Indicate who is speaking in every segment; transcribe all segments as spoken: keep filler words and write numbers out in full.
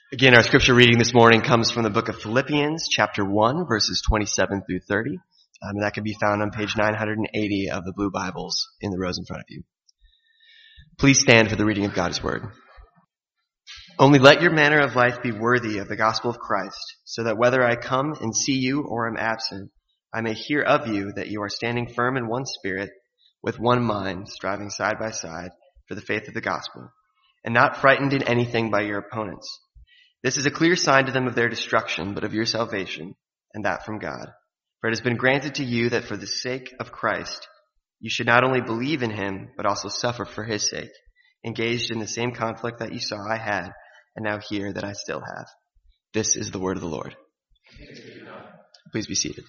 Speaker 1: Again, our scripture reading this morning comes from the book of Philippians, chapter one, verses twenty-seven through thirty. Um, that can be found on page nine hundred eighty of the blue Bibles in the rows in front of you. Please stand for the reading of God's word. Only let your manner of life be worthy of the gospel of Christ, so that whether I come and see you or am absent, I may hear of you that you are standing firm in one spirit, with one mind, striving side by side for the faith of the gospel, and not frightened in anything by your opponents. This is a clear sign to them of their destruction, but of your salvation, and that from God. For it has been granted to you that for the sake of Christ, you should not only believe in him, but also suffer for his sake, engaged in the same conflict that you saw I had, and now hear that I still have. This is the word of the Lord. Please be seated.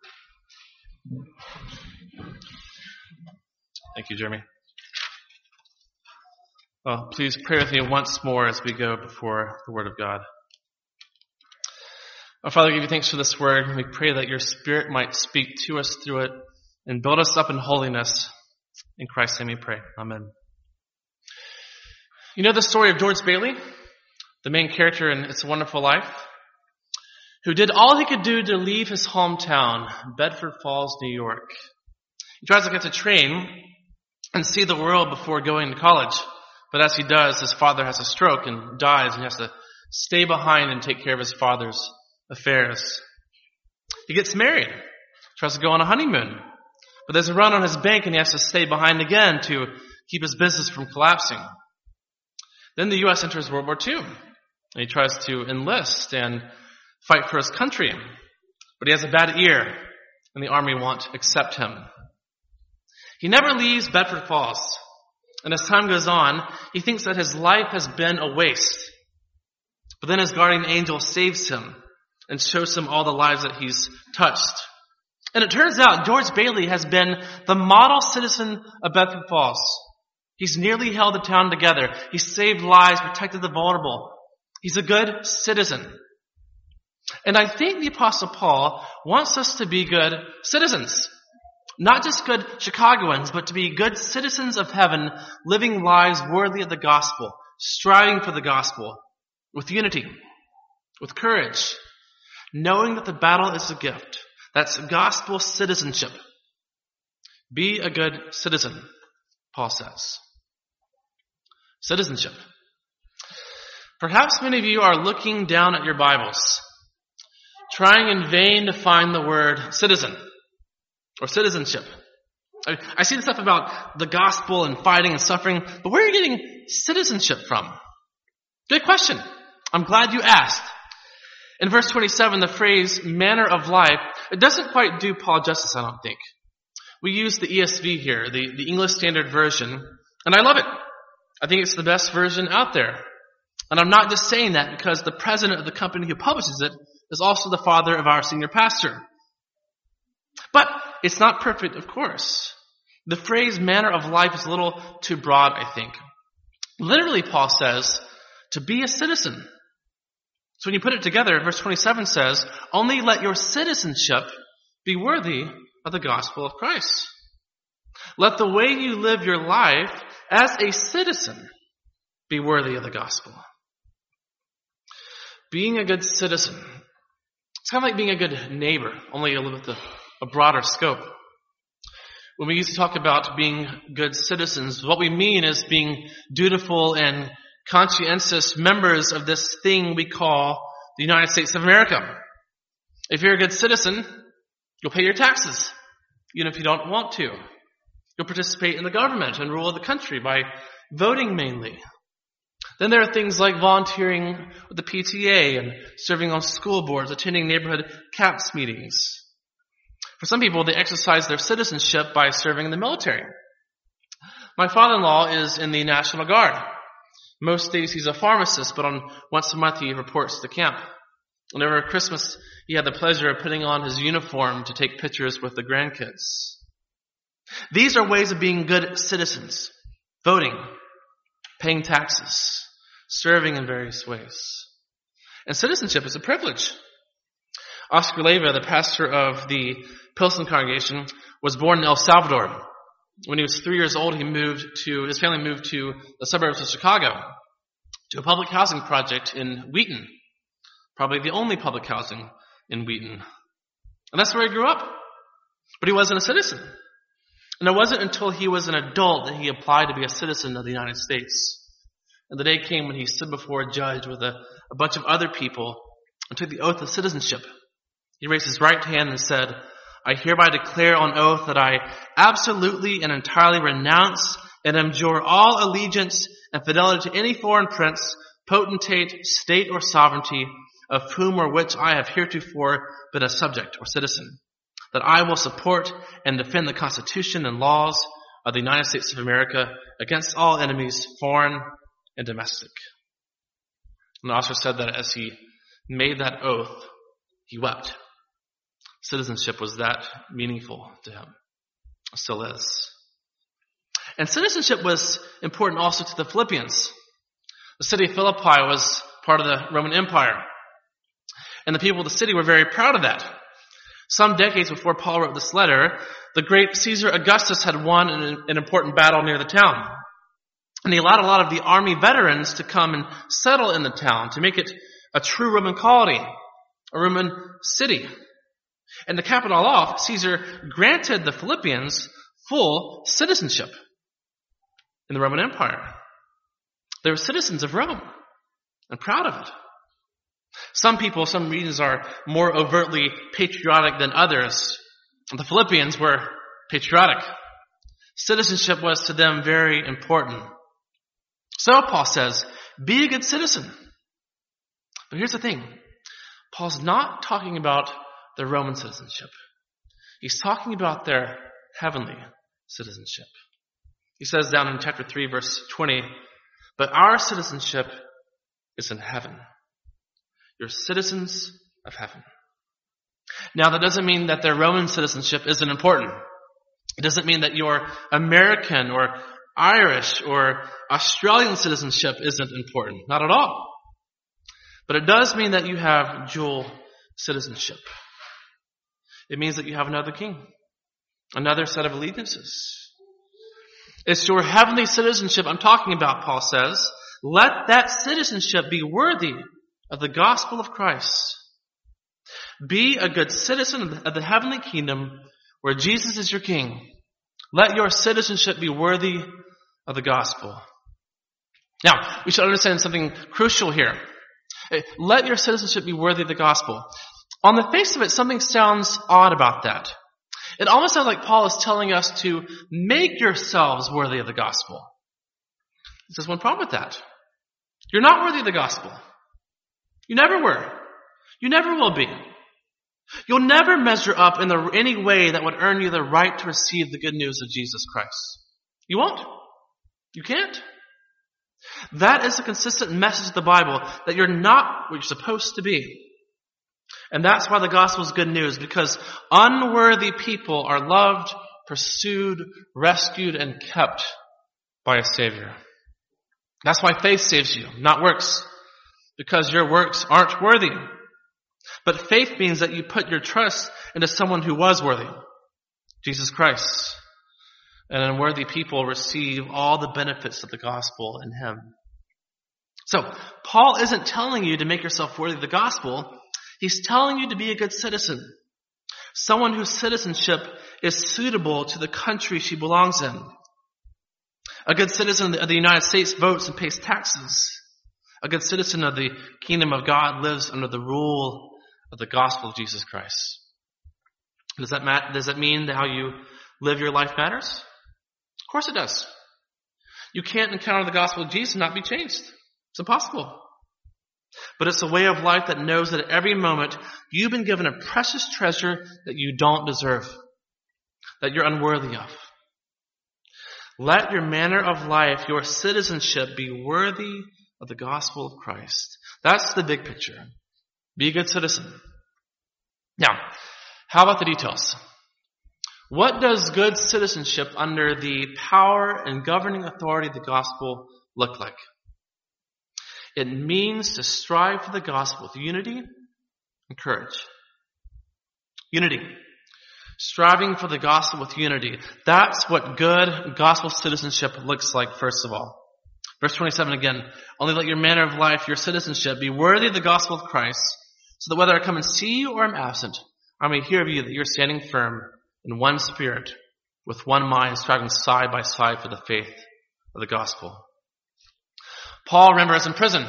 Speaker 2: Thank you, Jeremy. Well, please pray with me once more as we go before the Word of God. Our Father, we give you thanks for this word. We pray that your Spirit might speak to us through it and build us up in holiness. In Christ's name we pray. Amen. You know the story of George Bailey, the main character in It's a Wonderful Life, who did all he could do to leave his hometown, Bedford Falls, New York. He tries to get to train and see the world before going to college. But as he does, his father has a stroke and dies, and he has to stay behind and take care of his father's affairs. He gets married, tries to go on a honeymoon, but there's a run on his bank and he has to stay behind again to keep his business from collapsing. Then the U S enters World War Two, and he tries to enlist and fight for his country, but he has a bad ear, and the army won't accept him. He never leaves Bedford Falls. And as time goes on, he thinks that his life has been a waste. But then his guardian angel saves him and shows him all the lives that he's touched. And it turns out George Bailey has been the model citizen of Bedford Falls. He's nearly held the town together. He's saved lives, protected the vulnerable. He's a good citizen. And I think the Apostle Paul wants us to be good citizens. Not just good Chicagoans, but to be good citizens of heaven, living lives worthy of the gospel, striving for the gospel, with unity, with courage, knowing that the battle is a gift. That's gospel citizenship. Be a good citizen, Paul says. Citizenship. Perhaps many of you are looking down at your Bibles, trying in vain to find the word citizen. Or citizenship. I, I see the stuff about the gospel and fighting and suffering, but where are you getting citizenship from? Good question. I'm glad you asked. In verse twenty-seven, the phrase manner of life, it doesn't quite do Paul justice, I don't think. We use the E S V here, the, the English Standard Version, and I love it. I think it's the best version out there. And I'm not just saying that because the president of the company who publishes it is also the father of our senior pastor. But it's not perfect, of course. The phrase manner of life is a little too broad, I think. Literally, Paul says, to be a citizen. So when you put it together, verse twenty-seven says, only let your citizenship be worthy of the gospel of Christ. Let the way you live your life as a citizen be worthy of the gospel. Being a good citizen. It's kind of like being a good neighbor, only a little bit a broader scope. When we used to talk about being good citizens, what we mean is being dutiful and conscientious members of this thing we call the United States of America. If you're a good citizen, you'll pay your taxes, even if you don't want to. You'll participate in the government and rule of the country by voting mainly. Then there are things like volunteering with the P T A and serving on school boards, attending neighborhood CAPS meetings. For some people, they exercise their citizenship by serving in the military. My father-in-law is in the National Guard. Most days he's a pharmacist, but on once a month he reports to camp. And over Christmas, he had the pleasure of putting on his uniform to take pictures with the grandkids. These are ways of being good citizens. Voting, paying taxes, serving in various ways. And citizenship is a privilege. Oscar Leyva, the pastor of the Pilsen congregation, was born in El Salvador. When he was three years old, he moved to, his family moved to the suburbs of Chicago. to a public housing project in Wheaton, probably the only public housing in Wheaton. And that's where he grew up. But he wasn't a citizen. And it wasn't until he was an adult that he applied to be a citizen of the United States. And the day came when he stood before a judge with a, a bunch of other people and took the oath of citizenship. He raised his right hand and said, "I hereby declare on oath that I absolutely and entirely renounce and abjure all allegiance and fidelity to any foreign prince, potentate, state, or sovereignty, of whom or which I have heretofore been a subject or citizen. That I will support and defend the Constitution and laws of the United States of America against all enemies, foreign and domestic." And the author said that as he made that oath, he wept. Citizenship was that meaningful to him. It still is. And citizenship was important also to the Philippians. The city of Philippi was part of the Roman Empire. And the people of the city were very proud of that. Some decades before Paul wrote this letter, the great Caesar Augustus had won an, an important battle near the town. And he allowed a lot of the army veterans to come and settle in the town to make it a true Roman colony, a Roman city. And to cap it all off, Caesar granted the Philippians full citizenship in the Roman Empire. They were citizens of Rome and proud of it. Some people, some regions are more overtly patriotic than others. The Philippians were patriotic. Citizenship was to them very important. So Paul says, be a good citizen. But here's the thing. Paul's not talking about their Roman citizenship. He's talking about their heavenly citizenship. He says down in chapter three, verse twenty, "But our citizenship is in heaven." You're citizens of heaven. Now, that doesn't mean that their Roman citizenship isn't important. It doesn't mean that your American or Irish or Australian citizenship isn't important. Not at all. But it does mean that you have dual citizenship. It means that you have another king, another set of allegiances. It's your heavenly citizenship I'm talking about, Paul says. Let that citizenship be worthy of the gospel of Christ. Be a good citizen of the heavenly kingdom where Jesus is your king. Let your citizenship be worthy of the gospel. Now, we should understand something crucial here. Let your citizenship be worthy of the gospel. On the face of it, something sounds odd about that. It almost sounds like Paul is telling us to make yourselves worthy of the gospel. There's one problem with that. You're not worthy of the gospel. You never were. You never will be. You'll never measure up in the, any way that would earn you the right to receive the good news of Jesus Christ. You won't. You can't. That is a consistent message of the Bible, that you're not what you're supposed to be. And that's why the gospel is good news, because unworthy people are loved, pursued, rescued, and kept by a Savior. That's why faith saves you, not works, because your works aren't worthy. But faith means that you put your trust into someone who was worthy, Jesus Christ. And unworthy people receive all the benefits of the gospel in Him. So, Paul isn't telling you to make yourself worthy of the gospel. He's telling you to be a good citizen. Someone whose citizenship is suitable to the country she belongs in. A good citizen of the United States votes and pays taxes. A good citizen of the kingdom of God lives under the rule of the gospel of Jesus Christ. Does that matter? Does that mean that how you live your life matters? Of course it does. You can't encounter the gospel of Jesus and not be changed. It's impossible. But it's a way of life that knows that at every moment you've been given a precious treasure that you don't deserve, that you're unworthy of. Let your manner of life, your citizenship, be worthy of the gospel of Christ. That's the big picture. Be a good citizen. Now, how about the details? What does good citizenship under the power and governing authority of the gospel look like? It means to strive for the gospel with unity and courage. Unity. Striving for the gospel with unity. That's what good gospel citizenship looks like, first of all. Verse twenty-seven again, only let your manner of life, your citizenship, be worthy of the gospel of Christ, so that whether I come and see you or am absent, I may hear of you that you're standing firm in one spirit, with one mind, striving side by side for the faith of the gospel. Paul, remember, is in prison.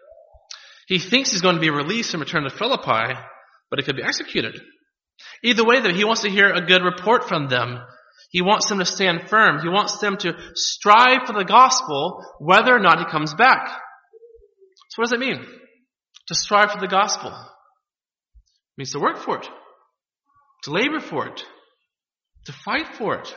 Speaker 2: He thinks he's going to be released and returned to Philippi, but he could be executed. Either way, though, he wants to hear a good report from them. He wants them to stand firm. He wants them to strive for the gospel, whether or not he comes back. So what does that mean? To strive for the gospel. It means to work for it, to labor for it, to fight for it.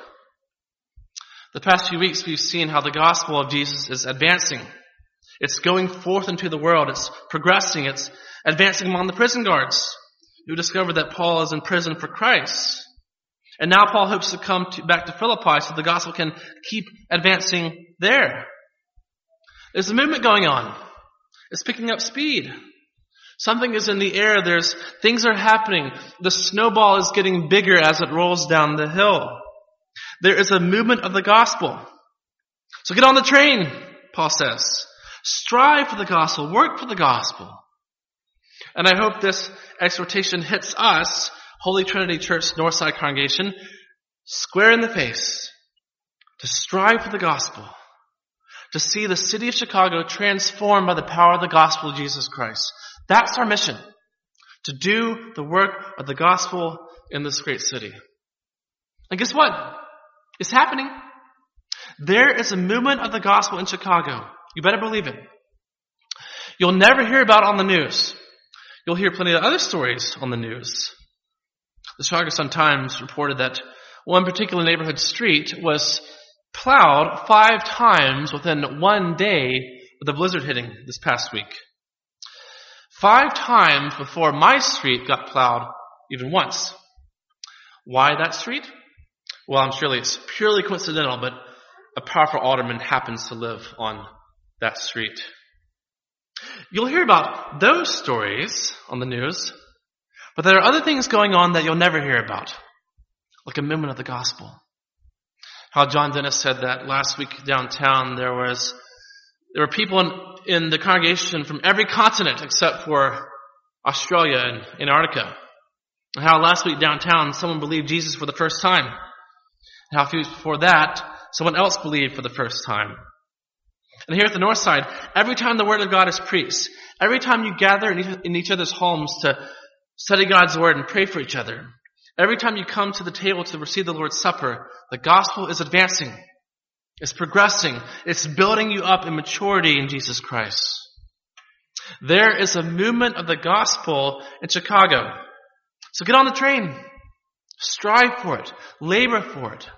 Speaker 2: The past few weeks we've seen how the gospel of Jesus is advancing. It's going forth into the world. It's progressing. It's advancing among the prison guards who discovered that Paul is in prison for Christ. And now Paul hopes to come to, back to Philippi so the gospel can keep advancing there. There's a movement going on. It's picking up speed. Something is in the air. There's things are happening. The snowball is getting bigger as it rolls down the hill. There is a movement of the gospel. So get on the train, Paul says. Strive for the gospel. Work for the gospel. And I hope this exhortation hits us, Holy Trinity Church Northside Congregation, square in the face, to strive for the gospel, to see the city of Chicago transformed by the power of the gospel of Jesus Christ. That's our mission, to do the work of the gospel in this great city. And guess what? It's happening. There is a movement of the gospel in Chicago. You better believe it. You'll never hear about it on the news. You'll hear plenty of other stories on the news. The Chicago Sun-Times reported that one particular neighborhood street was plowed five times within one day with a blizzard hitting this past week. Five times before my street got plowed even once. Why that street? Well, I'm sure it's purely coincidental, but a powerful alderman happens to live on that street. You'll hear about those stories on the news, but there are other things going on that you'll never hear about, like a movement of the gospel. How John Dennis said that last week downtown there was there were people in, in the congregation from every continent except for Australia and Antarctica. And how last week downtown someone believed Jesus for the first time. And how a few weeks before that someone else believed for the first time. And here at the north side, every time the word of God is preached, every time you gather in each other's homes to study God's word and pray for each other, every time you come to the table to receive the Lord's Supper, the gospel is advancing. It's progressing. It's building you up in maturity in Jesus Christ. There is a movement of the gospel in Chicago. So get on the train. Strive for it. Labor for it.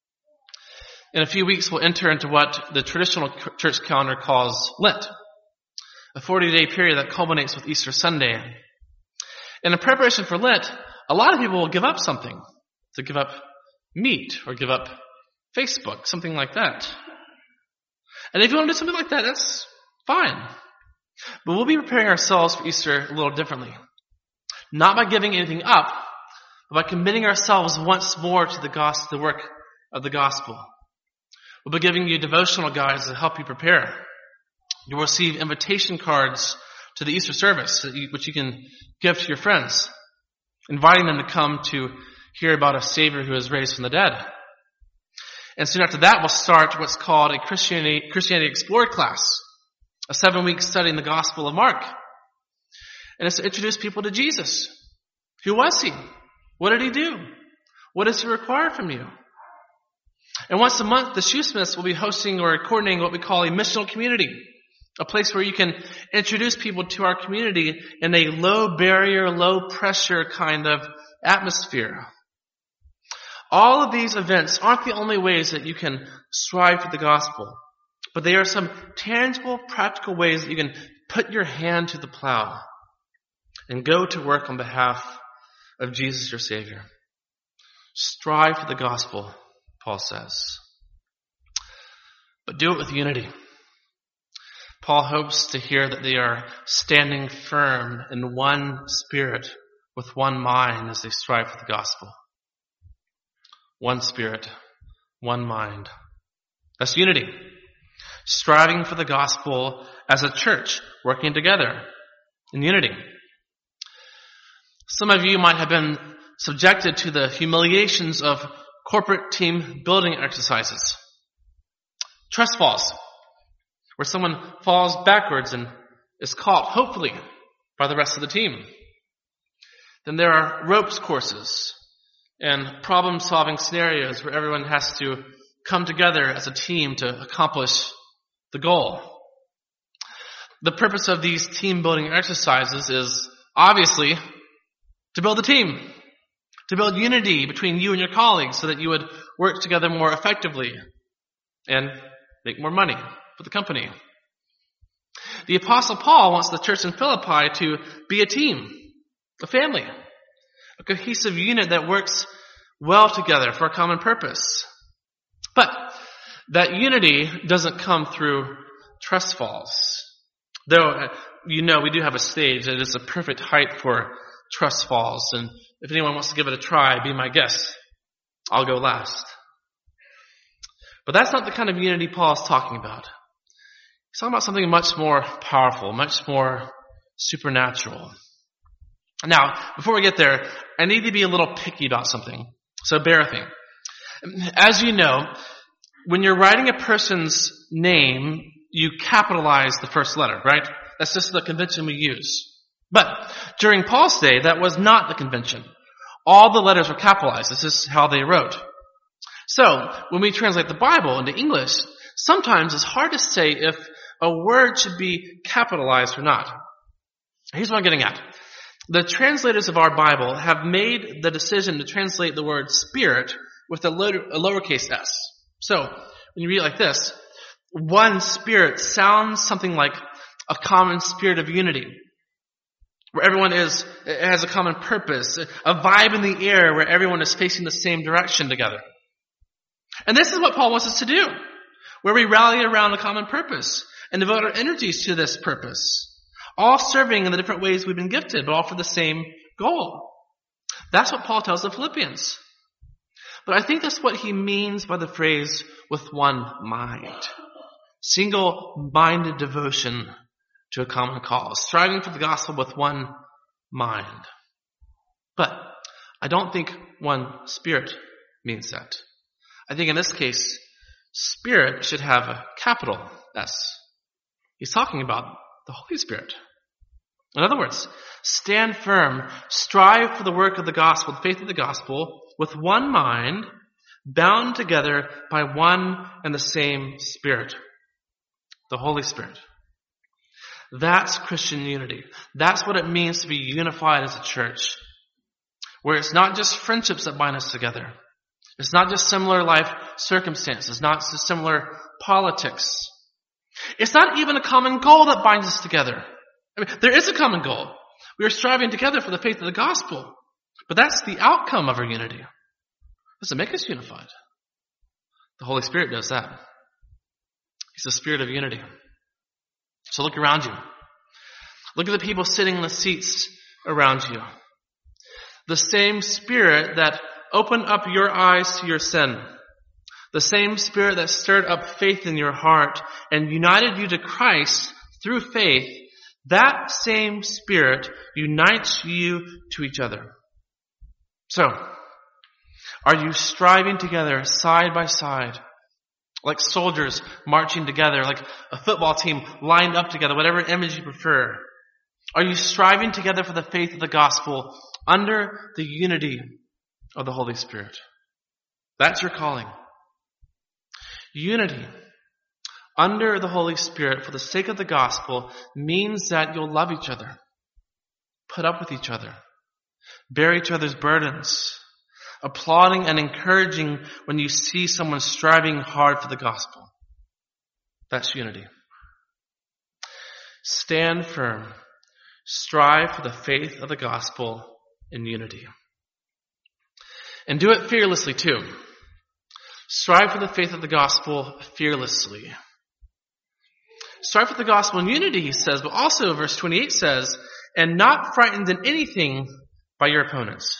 Speaker 2: In a few weeks, we'll enter into what the traditional church calendar calls Lent, a forty-day period that culminates with Easter Sunday. And in preparation for Lent, a lot of people will give up something, to give up meat or give up Facebook, something like that. And if you want to do something like that, that's fine. But we'll be preparing ourselves for Easter a little differently. Not by giving anything up, but by committing ourselves once more to the gospel, the work of the gospel. We'll be giving you devotional guides to help you prepare. You'll receive invitation cards to the Easter service, which you can give to your friends, inviting them to come to hear about a Savior who is raised from the dead. And soon after that, we'll start what's called a Christianity, Christianity Explored class, a seven-week study in the Gospel of Mark. And it's to introduce people to Jesus. Who was he? What did he do? What does he require from you? And once a month, the Shoesmiths will be hosting or coordinating what we call a missional community, a place where you can introduce people to our community in a low barrier, low pressure kind of atmosphere. All of these events aren't the only ways that you can strive for the gospel, but they are some tangible, practical ways that you can put your hand to the plow and go to work on behalf of Jesus, your Savior. Strive for the gospel, Paul says. But do it with unity. Paul hopes to hear that they are standing firm in one spirit, with one mind as they strive for the gospel. One spirit, one mind. That's unity. striving for the gospel as a church, working together in unity. Some of you might have been subjected to the humiliations of corporate team building exercises. Trust falls, where someone falls backwards and is caught, hopefully, by the rest of the team. Then there are ropes courses and problem-solving scenarios where everyone has to come together as a team to accomplish the goal. The purpose of these team-building exercises is obviously to build a team, to build unity between you and your colleagues so that you would work together more effectively and make more money for the company. The Apostle Paul wants the church in Philippi to be a team, a family, a cohesive unit that works well together for a common purpose. But that unity doesn't come through trust falls. Though, you know, we do have a stage that is a perfect height for trust falls. And if anyone wants to give it a try, be my guest. I'll go last. But that's not the kind of unity Paul is talking about. He's talking about something much more powerful, much more supernatural. Now, before we get there, I need to be a little picky about something. So bear with me. As you know, when you're writing a person's name, you capitalize the first letter, right? That's just the convention we use. But during Paul's day, that was not the convention. All the letters were capitalized. This is how they wrote. So, when we translate the Bible into English, sometimes it's hard to say if a word should be capitalized or not. Here's what I'm getting at. The translators of our Bible have made the decision to translate the word spirit with a, lower, a lowercase s. So, when you read it like this, one spirit sounds something like a common spirit of unity, where everyone is has a common purpose, a vibe in the air where everyone is facing the same direction together. And this is what Paul wants us to do, where we rally around a common purpose and devote our energies to this purpose, all serving in the different ways we've been gifted, but all for the same goal. That's what Paul tells the Philippians. But I think that's what he means by the phrase, with one mind. Single-minded devotion to a common cause, striving for the gospel with one mind. But I don't think one spirit means that. I think in this case, spirit should have a capital S. He's talking about the Holy Spirit. In other words, stand firm, strive for the work of the gospel, the faith of the gospel, with one mind, bound together by one and the same Spirit, the Holy Spirit. That's Christian unity. That's what it means to be unified as a church, where it's not just friendships that bind us together. It's not just similar life circumstances, not just similar politics. It's not even a common goal that binds us together. I mean, there is a common goal. We are striving together for the faith of the gospel. But that's the outcome of our unity. It doesn't make us unified. The Holy Spirit does that. He's the spirit of unity. So look around you. Look at the people sitting in the seats around you. The same spirit that opened up your eyes to your sin. The same spirit that stirred up faith in your heart and united you to Christ through faith. That same spirit unites you to each other. So, are you striving together side by side, like soldiers marching together, like a football team lined up together, whatever image you prefer? Are you striving together for the faith of the gospel under the unity of the Holy Spirit? That's your calling. Unity under the Holy Spirit for the sake of the gospel means that you'll love each other, put up with each other, bear each other's burdens, applauding and encouraging when you see someone striving hard for the gospel. That's unity. Stand firm. Strive for the faith of the gospel in unity. And do it fearlessly too. Strive for the faith of the gospel fearlessly. Strive for the gospel in unity, he says, but also verse twenty-eight says, and not frightened in anything by your opponents.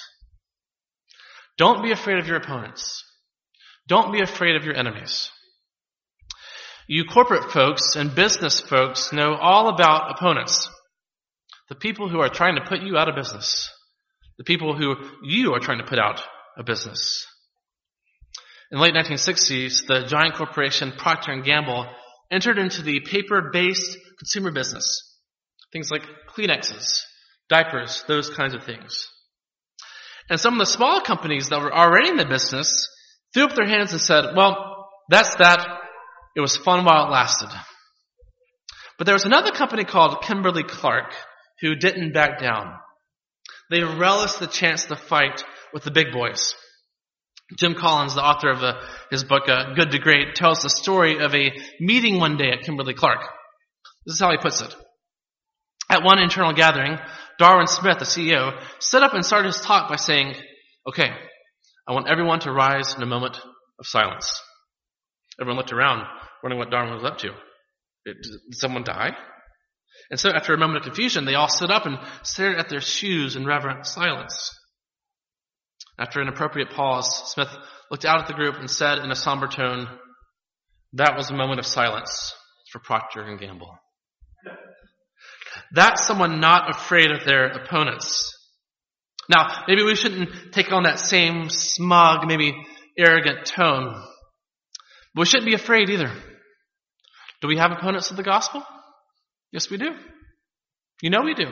Speaker 2: Don't be afraid of your opponents. Don't be afraid of your enemies. You corporate folks and business folks know all about opponents. The people who are trying to put you out of business. The people who you are trying to put out of business. In the late nineteen sixties, the giant corporation Procter and Gamble entered into the paper-based consumer business. Things like Kleenexes, diapers, those kinds of things. And some of the small companies that were already in the business threw up their hands and said, well, that's that. It was fun while it lasted. But there was another company called Kimberly-Clark who didn't back down. They relished the chance to fight with the big boys. Jim Collins, the author of the, his book, uh, Good to Great, tells the story of a meeting one day at Kimberly-Clark. This is how he puts it. At one internal gathering, Darwin Smith, the C E O, stood up and started his talk by saying, okay, I want everyone to rise in a moment of silence. Everyone looked around, wondering what Darwin was up to. Did someone die? And so after a moment of confusion, they all stood up and stared at their shoes in reverent silence. After an appropriate pause, Smith looked out at the group and said in a somber tone, that was a moment of silence for Procter and Gamble. That's someone not afraid of their opponents. Now, maybe we shouldn't take on that same smug, maybe arrogant tone. But we shouldn't be afraid either. Do we have opponents of the gospel? Yes, we do. You know we do.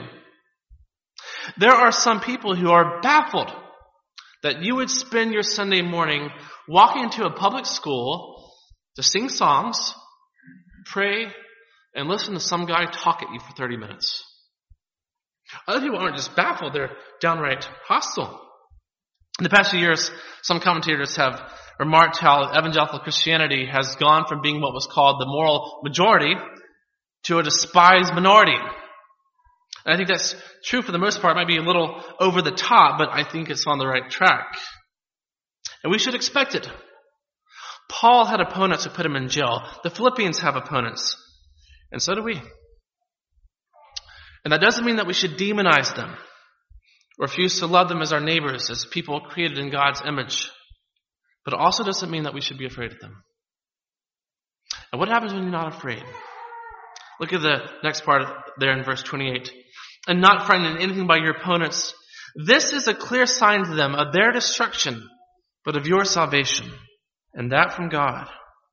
Speaker 2: There are some people who are baffled that you would spend your Sunday morning walking into a public school to sing songs, pray, and listen to some guy talk at you for thirty minutes. Other people aren't just baffled, they're downright hostile. In the past few years, some commentators have remarked how evangelical Christianity has gone from being what was called the moral majority to a despised minority. And I think that's true for the most part. It might be a little over the top, but I think it's on the right track. And we should expect it. Paul had opponents who put him in jail. The Philippians have opponents. And so do we. And that doesn't mean that we should demonize them or refuse to love them as our neighbors, as people created in God's image. But it also doesn't mean that we should be afraid of them. And what happens when you're not afraid? Look at the next part there in verse twenty-eight. And not frightened in anything by your opponents. This is a clear sign to them of their destruction, but of your salvation, and that from God.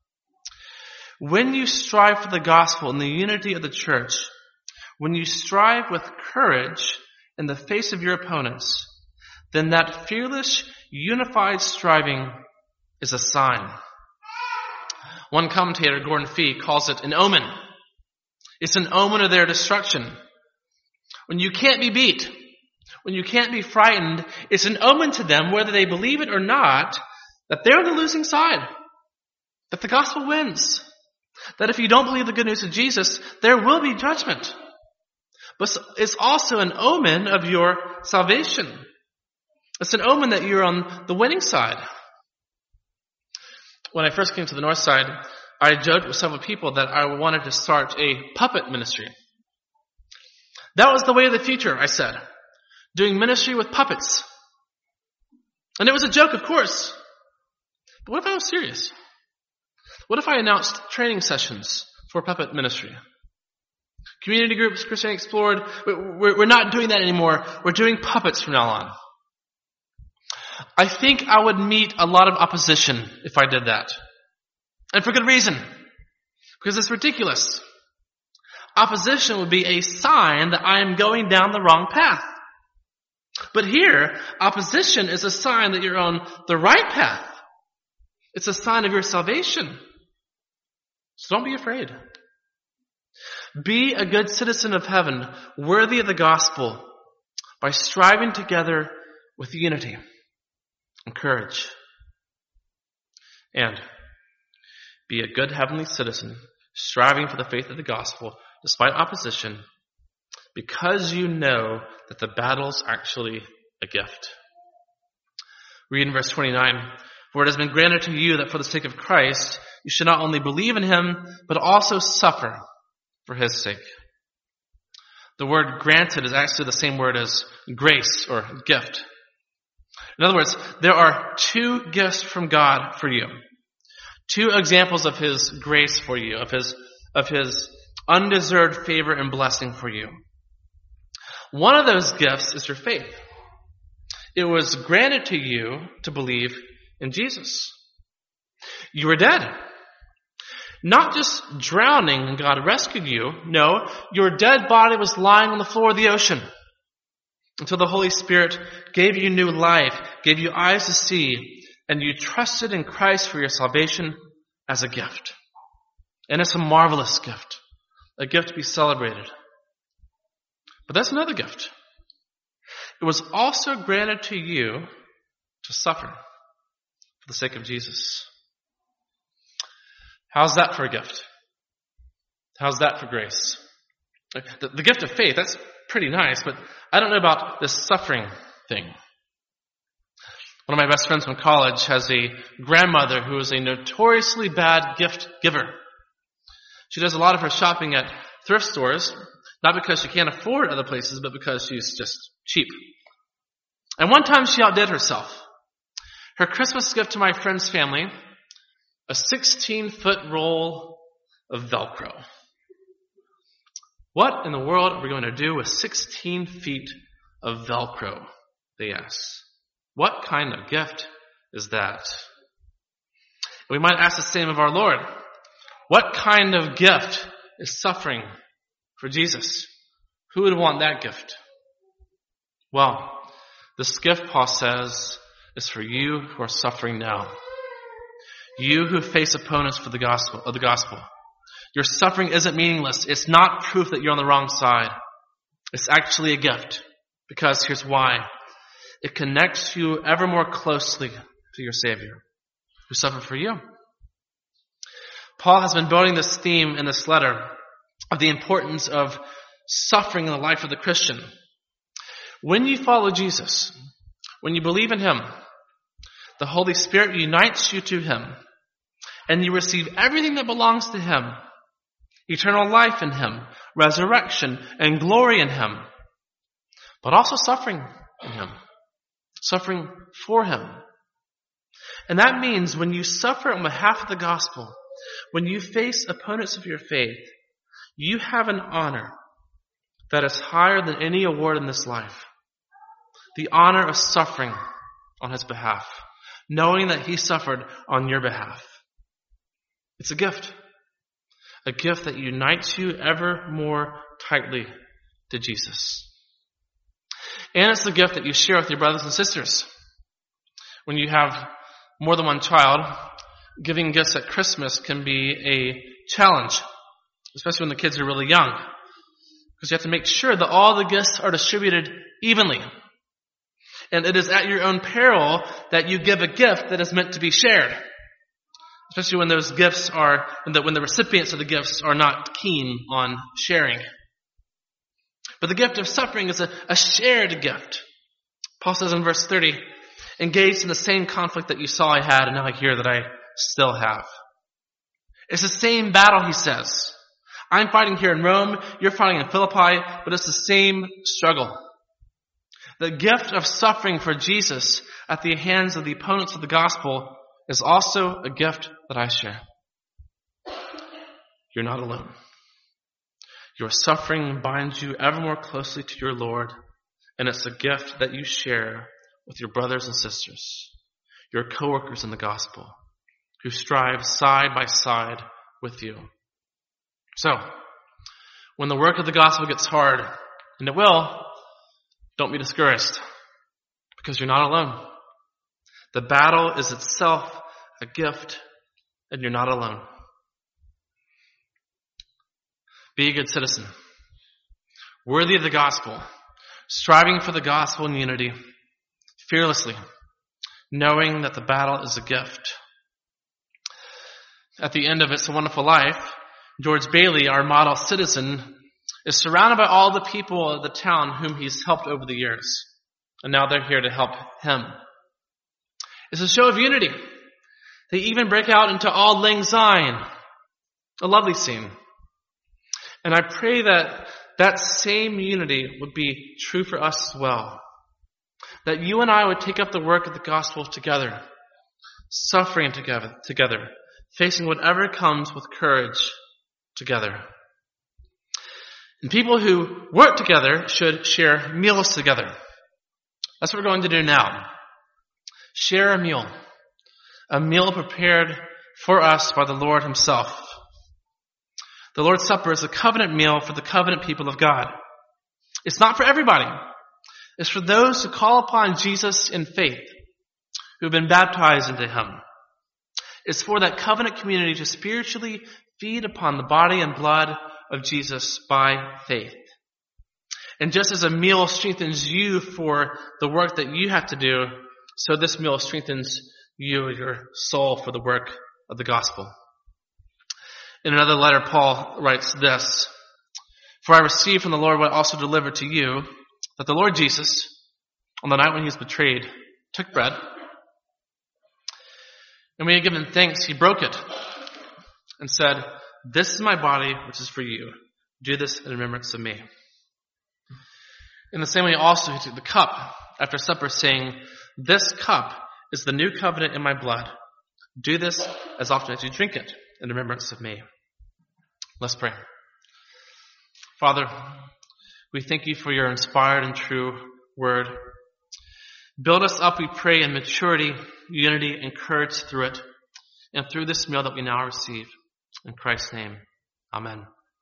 Speaker 2: When you strive for the gospel in the unity of the church, when you strive with courage in the face of your opponents, then that fearless, unified striving is a sign. One commentator, Gordon Fee, calls it an omen. It's an omen of their destruction. When you can't be beat, when you can't be frightened, it's an omen to them, whether they believe it or not, that they're on the losing side. That the gospel wins. That if you don't believe the good news of Jesus, there will be judgment. But it's also an omen of your salvation. It's an omen that you're on the winning side. When I first came to the north side, I joked with several people that I wanted to start a puppet ministry. That was the way of the future, I said. Doing ministry with puppets. And it was a joke, of course. But what if I was serious? What if I announced training sessions for puppet ministry? Community groups, Christianity Explored, we're not doing that anymore. We're doing puppets from now on. I think I would meet a lot of opposition if I did that. And for good reason. Because it's ridiculous. Opposition would be a sign that I am going down the wrong path. But here, opposition is a sign that you're on the right path. It's a sign of your salvation. So don't be afraid. Be a good citizen of heaven, worthy of the gospel, by striving together with unity and courage. And be a good heavenly citizen, striving for the faith of the gospel, despite opposition, because you know that the battle's actually a gift. Read in verse twenty-nine, for it has been granted to you that for the sake of Christ, you should not only believe in him, but also suffer for his sake. The word granted is actually the same word as grace or gift. In other words, there are two gifts from God for you. Two examples of his grace for you, of his, of his undeserved favor and blessing for you. One of those gifts is your faith. It was granted to you to believe in Jesus. You were dead. Not just drowning and God rescued you. No, your dead body was lying on the floor of the ocean until the Holy Spirit gave you new life, gave you eyes to see, and you trusted in Christ for your salvation as a gift. And it's a marvelous gift, a gift to be celebrated. But that's another gift. It was also granted to you to suffer for the sake of Jesus. How's that for a gift? How's that for grace? The, the gift of faith, that's pretty nice, but I don't know about this suffering thing. One of my best friends from college has a grandmother who is a notoriously bad gift giver. She does a lot of her shopping at thrift stores, not because she can't afford other places, but because she's just cheap. And one time she outdid herself. Her Christmas gift to my friend's family, a sixteen-foot roll of Velcro. What in the world are we going to do with sixteen feet of Velcro? They ask. What kind of gift is that? We might ask the same of our Lord. What kind of gift is suffering for Jesus? Who would want that gift? Well, this gift, Paul says, is for you who are suffering now. You who face opponents for the gospel of the gospel. Your suffering isn't meaningless. It's not proof that you're on the wrong side. It's actually a gift. Because here's why. It connects you ever more closely to your Savior, who suffered for you. Paul has been building this theme in this letter of the importance of suffering in the life of the Christian. When you follow Jesus, when you believe in Him, the Holy Spirit unites you to Him, and you receive everything that belongs to Him. Eternal life in Him, resurrection and glory in Him, but also suffering in Him, suffering for Him. And that means when you suffer on behalf of the gospel, when you face opponents of your faith, you have an honor that is higher than any award in this life. The honor of suffering on His behalf, knowing that He suffered on your behalf. It's a gift. A gift that unites you ever more tightly to Jesus. And it's the gift that you share with your brothers and sisters. When you have more than one child, giving gifts at Christmas can be a challenge, especially when the kids are really young. Because you have to make sure that all the gifts are distributed evenly. And it is at your own peril that you give a gift that is meant to be shared. Especially when those gifts are, when the, when the recipients of the gifts are not keen on sharing. But the gift of suffering is a, a shared gift. Paul says in verse thirty, engaged in the same conflict that you saw I had and now I hear that I still have. It's the same battle, he says. I'm fighting here in Rome, you're fighting in Philippi, but it's the same struggle. The gift of suffering for Jesus at the hands of the opponents of the gospel is also a gift that I share. You're not alone. Your suffering binds you ever more closely to your Lord, and it's a gift that you share with your brothers and sisters, your co-workers in the gospel, who strive side by side with you. So, when the work of the gospel gets hard, and it will, don't be discouraged, because you're not alone. The battle is itself a gift, and you're not alone. Be a good citizen, worthy of the gospel, striving for the gospel in unity, fearlessly, knowing that the battle is a gift. At the end of It's a Wonderful Life, George Bailey, our model citizen, is surrounded by all the people of the town whom he's helped over the years. And now they're here to help him. It's a show of unity. They even break out into Auld Lang Syne, a lovely scene. And I pray that that same unity would be true for us as well. That you and I would take up the work of the gospel together, suffering together, together, facing whatever comes with courage together. And people who work together should share meals together. That's what we're going to do now. Share a meal. A meal prepared for us by the Lord himself. The Lord's Supper is a covenant meal for the covenant people of God. It's not for everybody. It's for those who call upon Jesus in faith, who have been baptized into him. It's for that covenant community to spiritually feed upon the body and blood of Jesus by faith. And just as a meal strengthens you for the work that you have to do, so this meal strengthens you, your soul, for the work of the gospel. In another letter, Paul writes this, "For I received from the Lord what I also delivered to you, that the Lord Jesus, on the night when he was betrayed, took bread, and when he had given thanks, he broke it, and said, 'This is my body, which is for you. Do this in remembrance of me.' In the same way also he took the cup after supper, saying, 'This cup is the new covenant in my blood. Do this as often as you drink it in remembrance of me.'" Let's pray. Father, we thank you for your inspired and true word. Build us up, we pray, in maturity, unity, and courage through it, and through this meal that we now receive. In Christ's name, amen.